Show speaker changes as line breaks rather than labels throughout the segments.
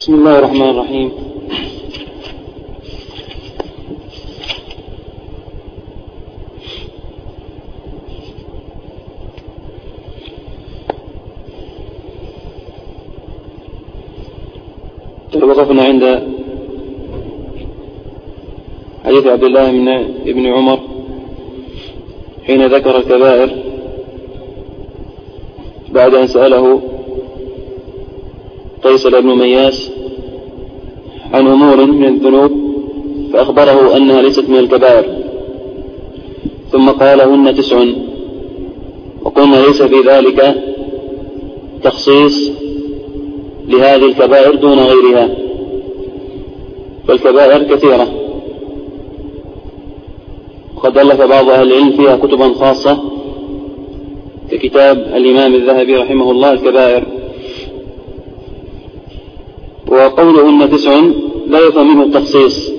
بسم الله الرحمن الرحيم. وقفنا عند حديث عبد الله بن عمر حين ذكر الكبائر بعد أن سأله قيصر بن مياس عن أمور من الذنوب فأخبره أنها ليست من الكبائر، ثم قال هن 9، وقلنا ليس في ذلك تخصيص لهذه الكبائر دون غيرها، فالكبائر كثيرة، وقد ألف بعض أهل العلم فيها كتبا خاصة ككتاب الإمام الذهبي رحمه الله الكبائر. وقولهن 9 لا يفهم منه التخصيص،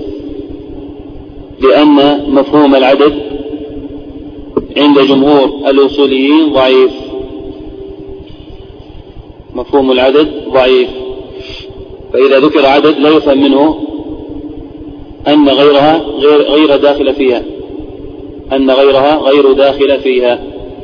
لأن مفهوم العدد عند جمهور الأصوليين ضعيف، مفهوم العدد ضعيف، فإذا ذكر عدد لا يفهم منه أن غيرها غير داخل فيها، أن غيرها غير داخل فيها.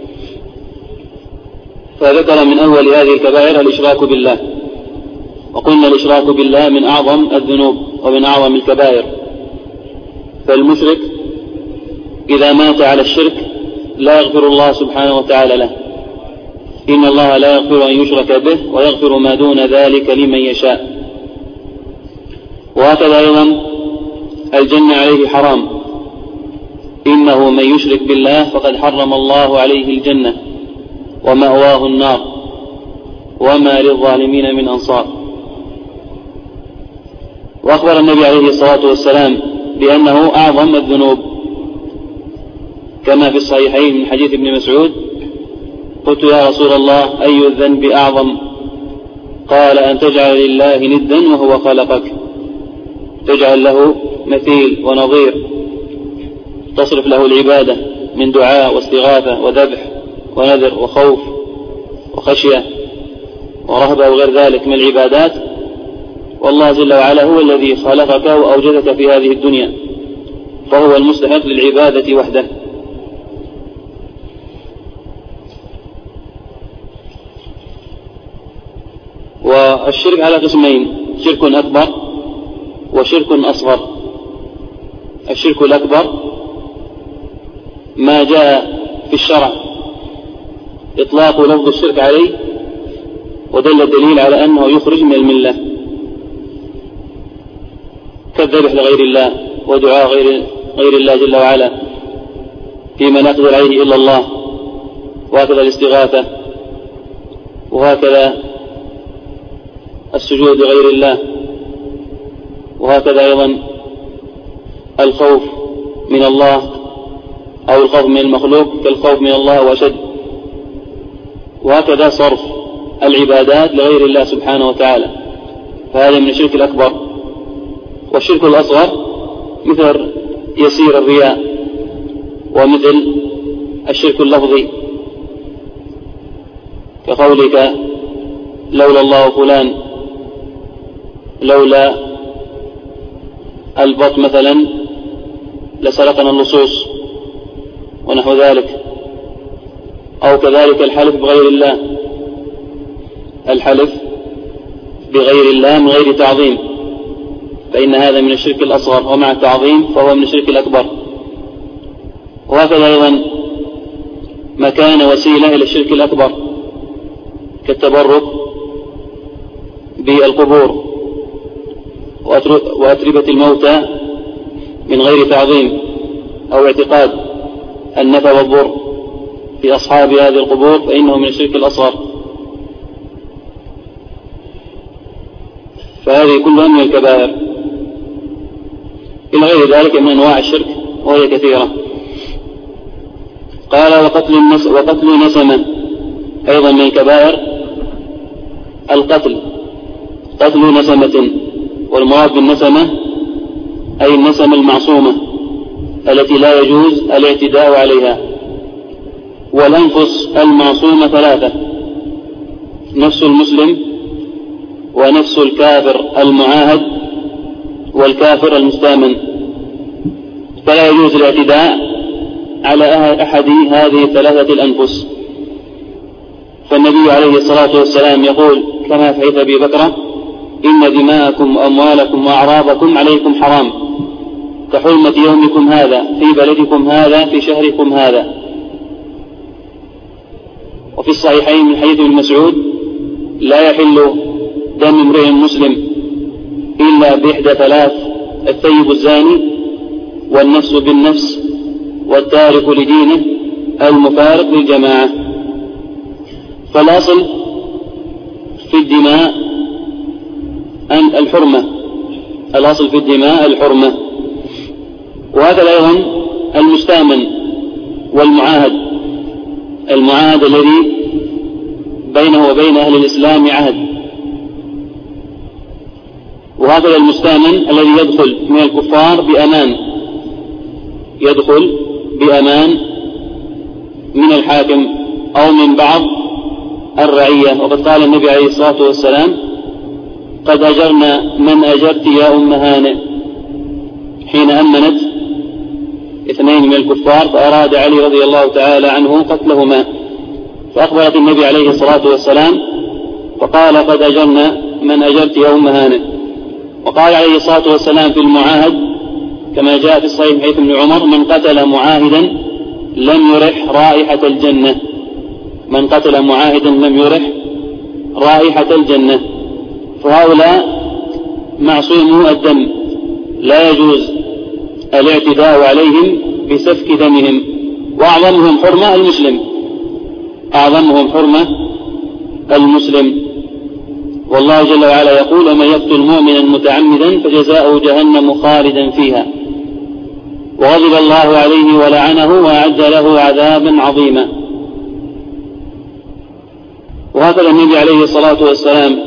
فذكر من أول هذه الكبائر الإشراك بالله، وقلنا الإشراك بالله من أعظم الذنوب ومن أعظم الكبائر، فالمشرك إذا مات على الشرك لا يغفر الله سبحانه وتعالى له، إن الله لا يغفر أن يشرك به ويغفر ما دون ذلك لمن يشاء. وهكذا أيضا الجنة عليه حرام، إنه من يشرك بالله فقد حرم الله عليه الجنة ومأواه النار وما للظالمين من أنصار. وأخبر النبي عليه الصلاة والسلام بأنه أعظم الذنوب، كما في الصحيحين من حديث ابن مسعود: قلت يا رسول الله أي الذنب أعظم؟ قال أن تجعل لله ندا وهو خلقك، تجعل له مثيل ونظير، تصرف له العبادة من دعاء واستغاثة وذبح ونذر وخوف وخشية ورهبة وغير ذلك من العبادات، والله جل وعلا هو الذي خلقك وأوجدك في هذه الدنيا، فهو المستحق للعبادة وحده. والشرك على قسمين: شرك أكبر وشرك أصغر. الشرك الأكبر ما جاء في الشرع إطلاق لفظ الشرك عليه ودل الدليل على أنه يخرج من الملة، كالذبح لغير الله ودعاء غير الله جل وعلا فيما لا يقدر عليه إلا الله، وهكذا الاستغاثة، وهكذا السجود لغير الله، وهكذا أيضا الخوف من الله أو الخوف من المخلوق كالخوف من الله وأشد، وهكذا صرف العبادات لغير الله سبحانه وتعالى، فهذا من الشرك الأكبر. والشرك الأصغر مثل يسير الرياء، ومثل الشرك اللفظي كقولك لولا الله فلان، لولا البط مثلا لسرقنا اللصوص ونحو ذلك. أو كذلك الحلف بغير الله، الحلف بغير الله من غير تعظيم، فإن هذا من الشرك الأصغر، ومع التعظيم فهو من الشرك الأكبر. وهكذا أيضا ما كان وسيلة إلى الشرك الأكبر كالتبرك بالقبور وأتربة الموتى من غير تعظيم أو اعتقاد النفع والضر في أصحاب هذه القبور، فإنه من الشرك الأصغر. فهذه كلها من الكبائر، إلى غير ذلك من أنواع الشرك وهي كثيرة. قال وقتل نسمة أيضا من الكبائر القتل، قتل نسمة، والمراد بالنسمة أي النسمة المعصومة التي لا يجوز الاعتداء عليها. والأنفس المعصومة 3: نفس المسلم ونفس الكافر المعاهد والكافر المستامن، فلا يجوز الاعتداء على أحد هذه الثلاثة الأنفس. فالنبي عليه الصلاة والسلام يقول كما في حديث أبي بكر: إن دماءكم وأموالكم وأعراضكم عليكم حرام كحرمة يومكم هذا في بلدكم هذا في شهركم هذا. وفي الصحيحين من حديث ابن مسعود: لا يحل دم امرئ مسلم إلا بإحدى ثلاث: الثيب الزاني، والنفس بالنفس، والتارك لدينه، المفارق للجماعة. فالأصل في الدماء أن الحرمة، الأصل في الدماء الحرمة. وهذا أيضا المستامن والمعاهد، المعاهد الذي بينه وبين أهل الإسلام عهد. وهذا المستامن الذي يدخل من الكفار بأمان، يدخل بأمان من الحاكم أو من بعض الرعية. وقد قال النبي عليه الصلاة والسلام: قد أجرنا من أجرت يا أم هانئ، حين أمنت اثنين من الكفار فأراد علي رضي الله تعالى عنه قتلهما، فأخبرت النبي عليه الصلاة والسلام فقال: قد أجرنا من أجرت يا أم هانئ. وقال عليه الصلاة والسلام في المعاهد كما جاء في الصحيح حديث ابن عمر: من قتل معاهدا لم يرح رائحة الجنة، من قتل معاهدا لم يرح رائحة الجنة. فهؤلاء معصومو الدم، لا يجوز الاعتداء عليهم بسفك دمهم. وأعظمهم حرمة المسلم، أعظمهم حرمة المسلم. والله جل وعلا يقول: ومن يقتل مؤمنا متعمدا فجزاؤه جهنم خالدا فيها وغضب الله عليه ولعنه وأعد له عذابا عظيما. وهكذا النبي عليه الصلاة والسلام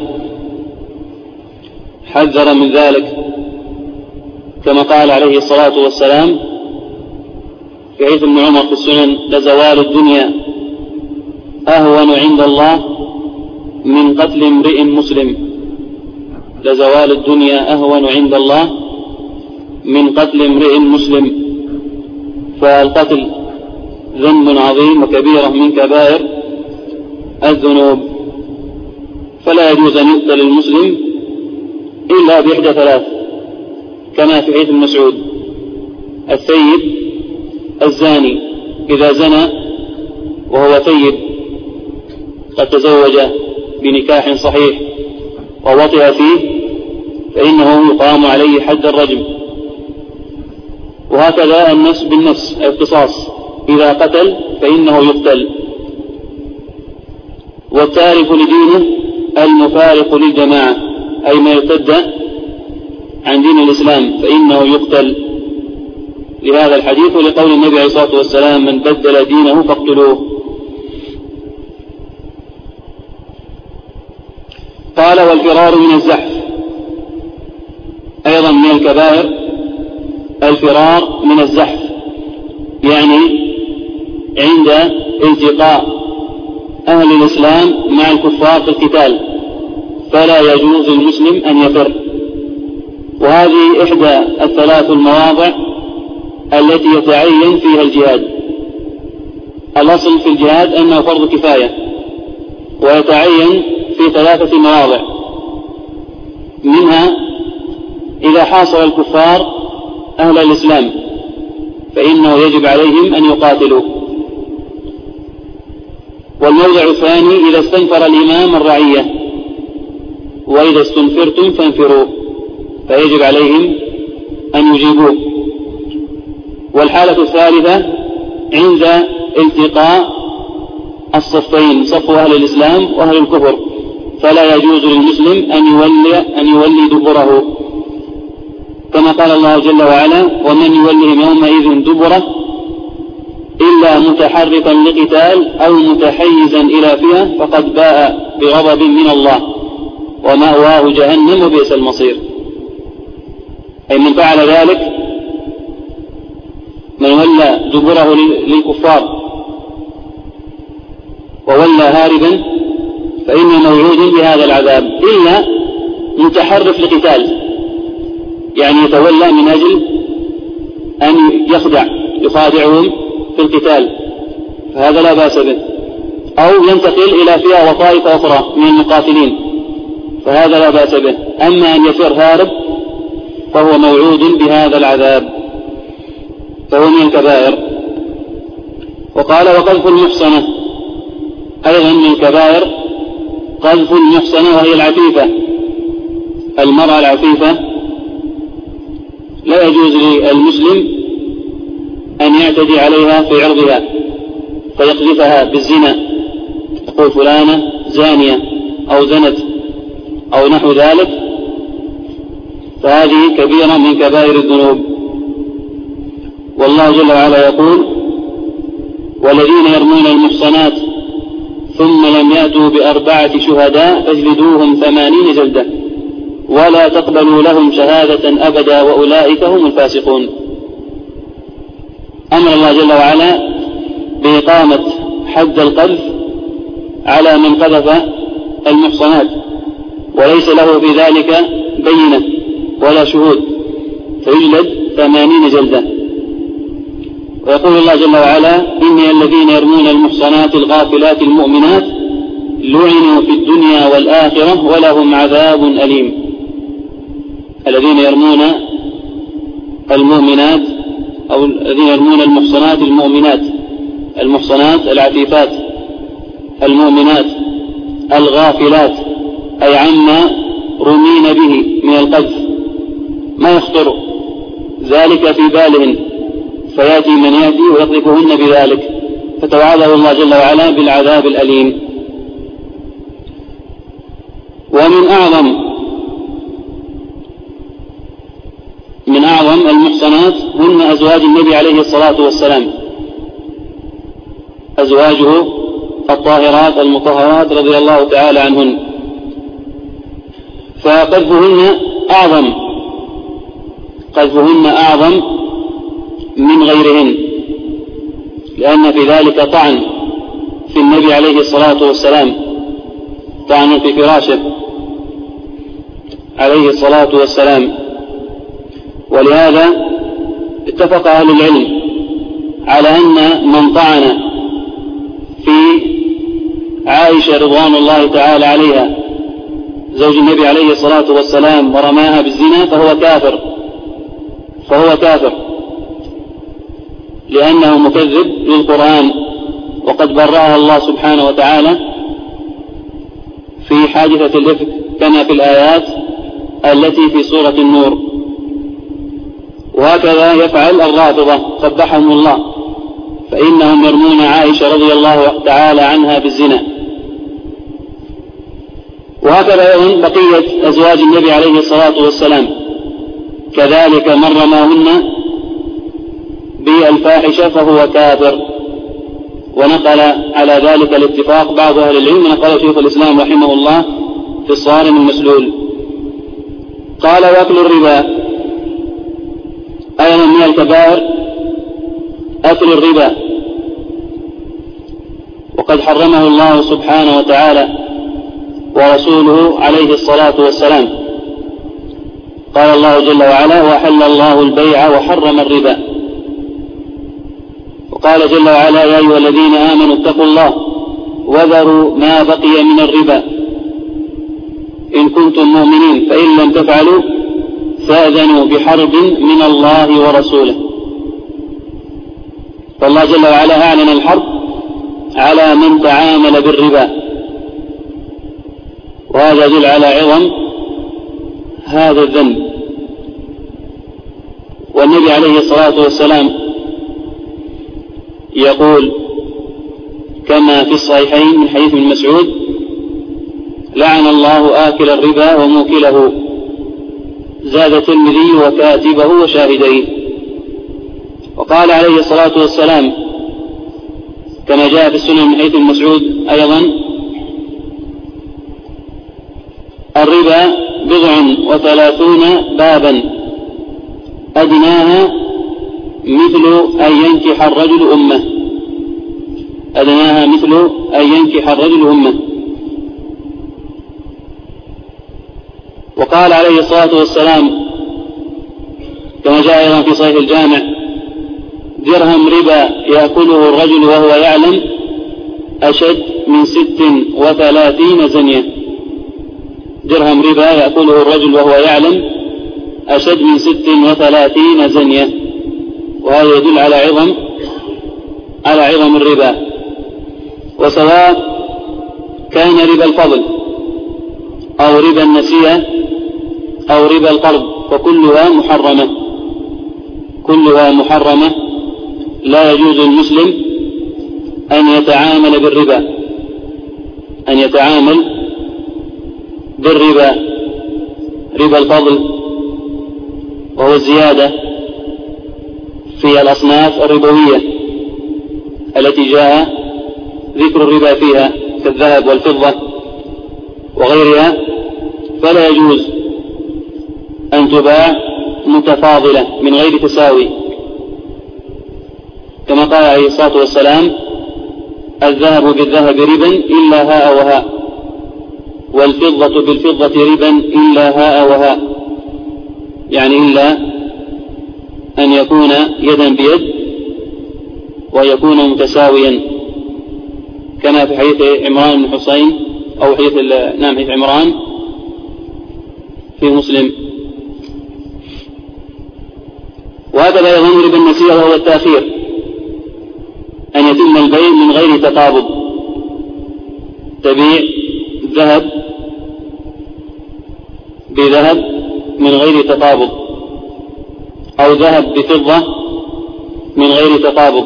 حذر من ذلك، كما قال عليه الصلاة والسلام في حديث ابن عمر في السنن: لزوال الدنيا أهون عند الله من قتل امرئ مسلم، لزوال الدنيا أهون عند الله من قتل امرئ مسلم. فالقتل ذنب عظيم وكبيرة من كبائر الذنوب، فلا يجوز أن يقتل المسلم إلا بإحدى ثلاث، كما في حديث مسعود: الثيب الزاني إذا زنى وهو ثيب قد تزوج بنكاح صحيح ووطئ فيه فإنه يقام عليه حد الرجم. وهكذا النفس بالنفس القصاص، إذا قتل فإنه يقتل. والتارك لدينه المفارق للجماعة، أي ما يرتد عن دين الإسلام فإنه يقتل، لهذا الحديث ولقول النبي عليه الصلاة والسلام: من بدل دينه فاقتلوه. قال: والفرار من الزحف أيضا من الكبائر، الفرار من الزحف، يعني عند التقاء أهل الإسلام مع الكفار في القتال فلا يجوز للمسلم أن يفر. وهذه إحدى الثلاث المواضع التي يتعين فيها الجهاد. الأصل في الجهاد أنه فرض كفاية، ويتعين في ثلاثة مواضع، منها إذا حاصر الكفار أهل الإسلام فإنه يجب عليهم أن يقاتلوا. والموضع الثاني إذا استنفر الإمام الرعية، وإذا استنفرتم فانفروا، فيجب عليهم أن يجيبوه. والحالة الثالثة عند التقاء الصفين، صف أهل الإسلام وأهل الكفر، فلا يجوز للمسلم أن يولي دبره، كما قال الله جل وعلا: ومن يولهم يومئذ دبره إلا متحركا لقتال أو متحيزا إلى فئة فقد باء بغضب من الله ومأواه جهنم وبئس المصير. أي من فعل ذلك، من ولى دبره للكفار وولى هاربا فإنه موعود بهذا العذاب، إلا متحرف لقتال، يعني يتولى من أجل أن يخادعهم في القتال، فهذا لا بأس به. أو ينتقل إلى فئة وطائف أخرى من المقاتلين، فهذا لا بأس به. أما أن يفر هارب فهو موعود بهذا العذاب، فهو من الكبائر. وقال وقذف المحصنة أيضا من الكبائر، قذف المحصنة وهي العفيفة، المرأة العفيفة لا يجوز للمسلم أن يعتدي عليها في عرضها فيقذفها بالزنا، يقول فلانة زانية أو زنت أو نحو ذلك، فهذه كبيرة من كبائر الذنوب. والله جل وعلا يقول والذين يرمون المحصنات ثم لم يأتوا ب4 شهداء فاجلدوهم 80 جلدة ولا تقبلوا لهم شهادة أبدا وأولئك هم الفاسقون. أمر الله جل وعلا بإقامة حد القذف على من قذف المحصنات وليس له في ذلك بينة ولا شهود، فيجلد 80 جلدة. ويقول الله جل وعلا إن الذين يرمون المحصنات الغافلات المؤمنات لعنوا في الدنيا والآخرة ولهم عذاب أليم. الذين يرمون المؤمنات أو الذين يرمون المحصنات المؤمنات، المحصنات العفيفات المؤمنات الغافلات، أي عما رمين به من القذف ما يخطر ذلك في بالهن، فيأتي من يأتي ويقذفهن بذلك، فتوعده الله جل وعلا بالعذاب الأليم. ومن أعظم المحصنات هن أزواج النبي عليه الصلاة والسلام، أزواجه الطاهرات المطهرات رضي الله تعالى عنهن، فقذفهن أعظم من غيرهن، لأن في ذلك طعن في النبي عليه الصلاة والسلام، طعن في فراشه عليه الصلاة والسلام. ولهذا اتفق أهل العلم على أن من طعن في عائشة رضوان الله تعالى عليها زوج النبي عليه الصلاة والسلام ورماها بالزنا فهو كافر لأنه مكذب للقرآن، وقد برأها الله سبحانه وتعالى في حادثة الإفك كما في الآيات التي في سورة النور. وهكذا يفعل الرافضة قبحهم الله، فإنهم يرمون عائشة رضي الله تعالى عنها بالزنا. وهكذا أيضا بقية أزواج النبي عليه الصلاة والسلام كذلك من رماهن بالفاحشة فهو كافر. ونقل على ذلك الاتفاق بعض أهل العلم، نقل شيخ الإسلام رحمه الله في الصارم المسلول. قال وأكل الربا أيضا من الكبائر أكل الربا، وقد حرمه الله سبحانه وتعالى ورسوله عليه الصلاة والسلام. قال الله جل وعلا وأحل الله البيع وحرم الربا. وقال جل وعلا يا أيها الذين آمنوا اتقوا الله وذروا ما بقي من الربا إن كنتم مؤمنين فإن لم تفعلوا فأذنوا بحرب من الله ورسوله. فالله جل وعلا أعلن الحرب على من تعامل بالربا، وهذا يدل على عظم هذا الذنب. والنبي عليه الصلاة والسلام يقول كما في الصحيحين من حديث ابن مسعود لعن الله آكل الربا وموكله، زاد الترمذي وكاتبه وشاهديه. وقال عليه الصلاة والسلام كما جاء في السنن من حديث ابن مسعود أيضا الربا 37 بابا أدناها مثل أن ينكح الرجل أمه، أدناها مثل أن ينكح الرجل أمه. وقال عليه الصلاة والسلام كما جاء أيضا في صحيح الجامع: درهم ربا يأكله الرجل وهو يعلم أشد من 36 زنية. درهم ربا يأكله الرجل وهو يعلم أشد من 36 زنية. وهذا يدل على عظم الربا. وسواء كان ربا الفضل أو ربا النسيئة أو ربا القرض فكلها محرمة. لا يجوز للمسلم أن يتعامل بالربا، ربا الفضل وهو الزيادة في الأصناف الربوية التي جاء ذكر الربا فيها كالذهب والفضة وغيرها، فلا يجوز أن تباع متفاضلة من غير تساوي، كما قال عليه الصلاة والسلام: الذهب بالذهب ربا إلا هاء وهاء، والفضة بالفضة ربا إلا هاء وهاء، يعني إلا أن يكون يدا بيد ويكون متساويا، كما في حديث عمران بن حسين أو حديث عمران في مسلم. وهكذا أيضا ربا النسيئة وهو التأخير، أن يتم البيع من غير تقابض، تبيع ذهب بذهب من غير تقابض، أو ذهب بفضة من غير تقابض،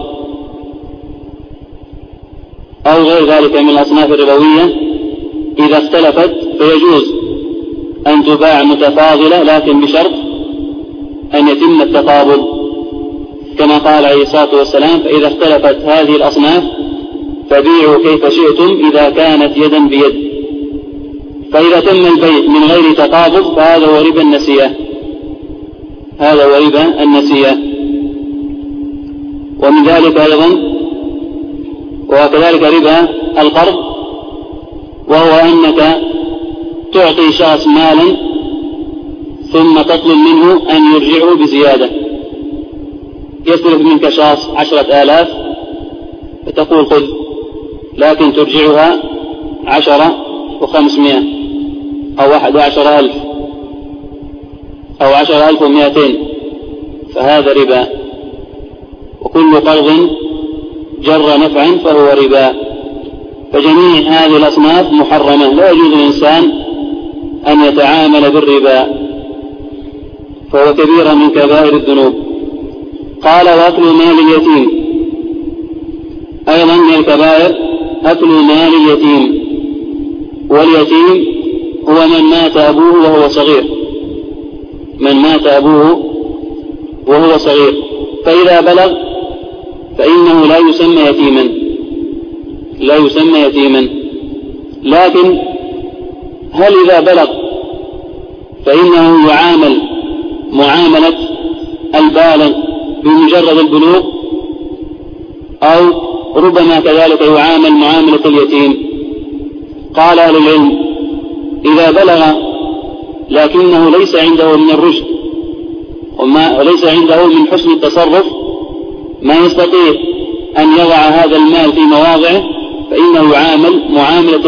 أو غير ذلك من الأصناف الربوية. إذا اختلفت فيجوز أن تباع متفاضلة، لكن بشرط أن يتم التقابض، كما قال عليه الصلاة والسلام: فإذا اختلفت هذه الأصناف فبيعوا كيف شئتم إذا كانت يدا بيد. فإذا تم البيع من غير تقابض فهذا هو ربا النسيئة. ومن ذلك أيضا وكذلك ربا القرض، وهو أنك تعطي شخص مالا ثم تطلب منه أن يرجعه بزيادة. يسلف منك شخص 10,000 فتقول خذ، لكن ترجعها 10,500 أو 11,000 أو 10,200، فهذا ربا. وكل قرض جر نفعا فهو ربا. فجميع هذه الأصناف محرمة، لا يجوز للإنسان أن يتعامل بالربا، فهو كبيرة من كبائر الذنوب. قال: وأكل مال اليتيم، أيضا من الكبائر أكل مال اليتيم. واليتيم هو من مات أبوه وهو صغير، فإذا بلغ فإنه لا يسمى يتيما. لكن هل إذا بلغ فإنه يعامل معاملة البالغ بمجرد البلوغ، أو ربما كذلك يعامل معاملة اليتيم؟ قال أهل العلم: إذا بلغ لكنه ليس عنده من الرشد وليس عنده من حسن التصرف ما يستطيع أن يضع هذا المال في مواضعه، فإنه يعامل معاملة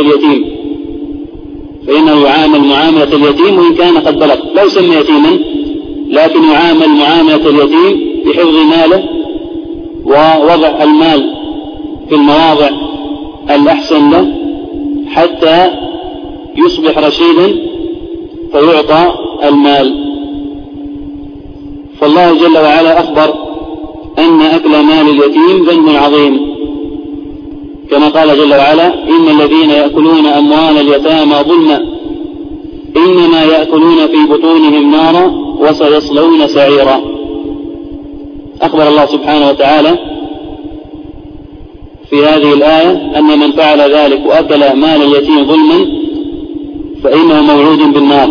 اليتيم وإن كان قد بلغ. لا يسمى يتيما، لكن يعامل معاملة اليتيم بحفظ ماله ووضع المال في المواضع الأحسن له حتى يصبح رشيدا فيعطى المال. فالله جل وعلا أخبر أن أكل مال اليتيم ذنب عظيم، كما قال جل وعلا: إن الذين يأكلون أموال اليتامى ظلما إنما يأكلون في بطونهم نارا وسيصلون سعيرا. أخبر الله سبحانه وتعالى في هذه الآية أن من فعل ذلك وأكل مال اليتيم ظلما فإنه موعود بالنار.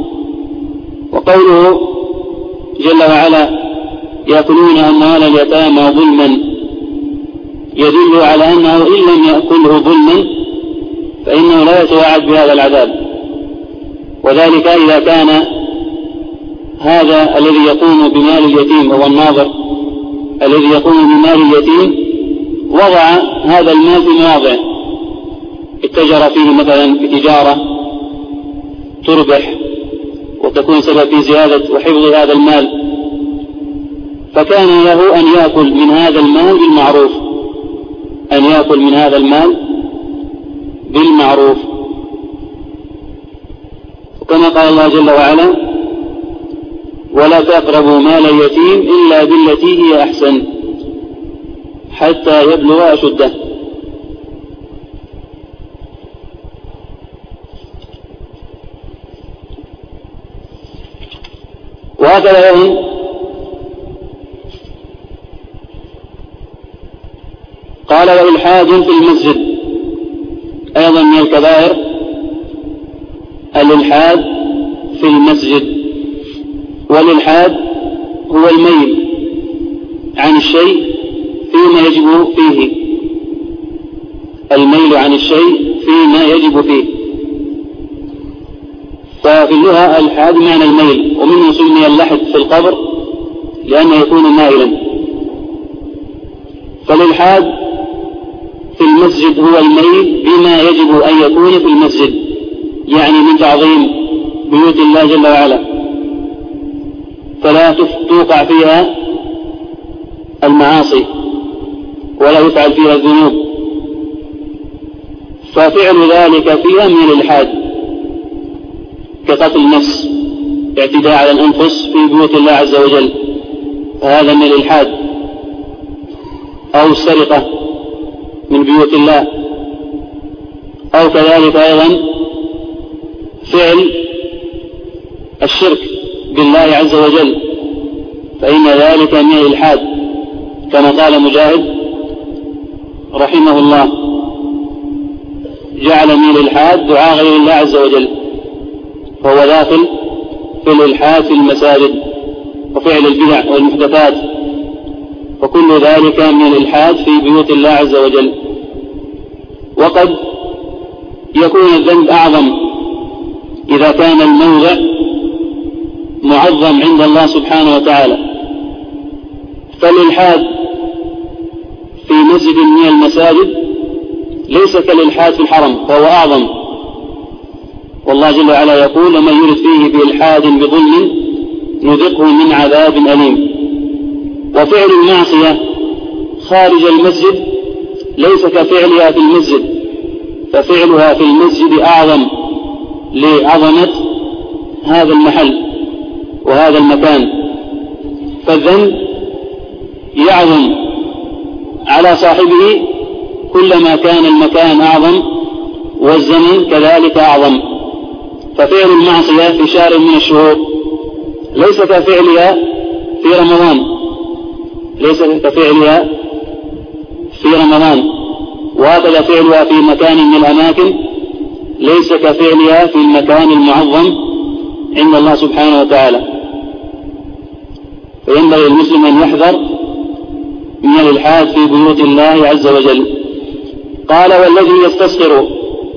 وقوله جل وعلا: يأكلون أموال اليتامى ظلما، يدل على أنه إن لم يأكله ظلما فإنه لا يتوعد بهذا العذاب، وذلك إذا كان هذا الذي يقوم بمال اليتيم هو الناظر الذي يقوم بمال اليتيم وضع هذا المال في مواضع اتجر فيه مثلا في تجارة تربح وتكون سبب في زيادة وحفظ هذا المال، فكان له أن يأكل من هذا المال بالمعروف، أن يأكل من هذا المال بالمعروف. وكما قال الله جل وعلا: ولا تقربوا مال اليتيم إلا بالتي هي أحسن حتى يبلغ أشده. وهكذا أيضا قال: وإلحاد في المسجد، أيضا من الكبائر الإلحاد في المسجد. والإلحاد هو الميل عن الشيء فيما يجب فيه، الميل عن الشيء فيما يجب فيه. ففي اللغة الإلحاد معنى الميل، ومنه سمي اللحد في القبر لأنه يكون مائلا. فالإلحاد في المسجد هو الميل بما يجب أن يكون في المسجد، يعني من تعظيم بيوت الله جل وعلا، فلا توقع فيها المعاصي ولا يفعل فيها الذنوب، ففعل ذلك فيها من الإلحاد، كقتل النفس، اعتداء على الأنفس في بيوت الله عز وجل، فهذا من الإلحاد، أو السرقة من بيوت الله، أو كذلك أيضا فعل الشرك بالله عز وجل، فإن ذلك من الإلحاد، كما قال مجاهد رحمه الله: جعل من الإلحاد دعاء غير الله عز وجل، فهو داخل في الإلحاد في المساجد وفعل البدع والمحدثات، وكل ذلك من الإلحاد في بيوت الله عز وجل. وقد يكون الذنب أعظم إذا كان الموضع معظم عند الله سبحانه وتعالى، فالإلحاد في مسجد من المساجد ليس كالإلحاد في الحرم، فهو أعظم. والله جل وعلا يقول: ومن يرد فيه بإلحاد بظلم نذقه من عذاب أليم. وفعل المعصية خارج المسجد ليس كفعلها في المسجد، ففعلها في المسجد أعظم لعظمة هذا المحل وهذا المكان، فالذنب يعظم على صاحبه كلما كان المكان أعظم والزمن كذلك أعظم. ففعل المعصية في شهر من الشهور ليس كفعلها في رمضان، ليس كفعلها في رمضان، وهكذا فعلها في مكان من الأماكن ليس كفعلها في المكان المعظم عند الله سبحانه وتعالى. فينبغي المسلم أن يحذر من الإلحاد في بيوت الله عز وجل. قال: والذي يستصغر،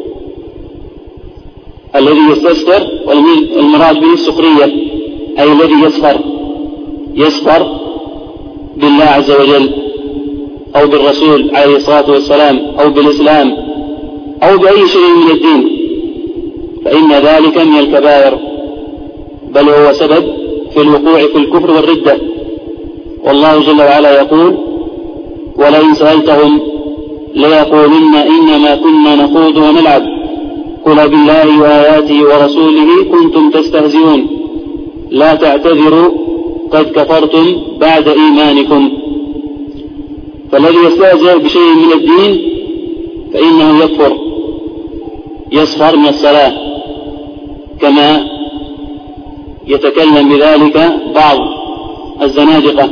الذي يستصغر والمراد به السخرية، أي الذي يسخر بالله عز وجل أو بالرسول عليه الصلاة والسلام أو بالإسلام أو بأي شيء من الدين، فإن ذلك من الكبائر، بل هو سبب في الوقوع في الكفر والردة. والله جل وعلا يقول: ولئن سألتهم ليقولن إنما كنا نخوض ونلعب قل بالله وآياته ورسوله كنتم تستهزئون لا تعتذروا قد كفرتم بعد إيمانكم. فالذي يستهزئ بشيء من الدين فإنه يكفر، يسخر من الصلاة، كما يتكلم بذلك بعض الزنادقة،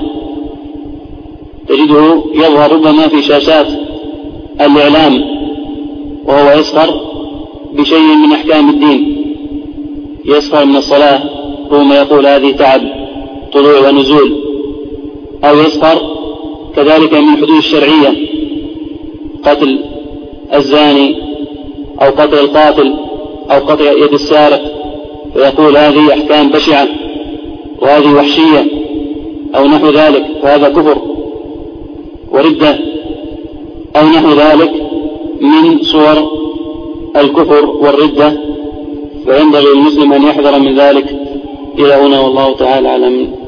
تجده يظهر ربما في شاشات الإعلام وهو يسخر بشيء من أحكام الدين، يسخر من الصلاة ربما يقول هذه تعب طلوع ونزول، أو يسخر كذلك من الحدود الشرعية، قتل الزاني أو قتل القاتل أو قطع يد السارق، ويقول هذه أحكام بشعة وهذه وحشية أو نحو ذلك، فهذا كفر وردة أو نحو ذلك من صور الكفر والردة، فينبغي للمسلم أن يحذر من ذلك. إلى هنا والله تعالى أعلم.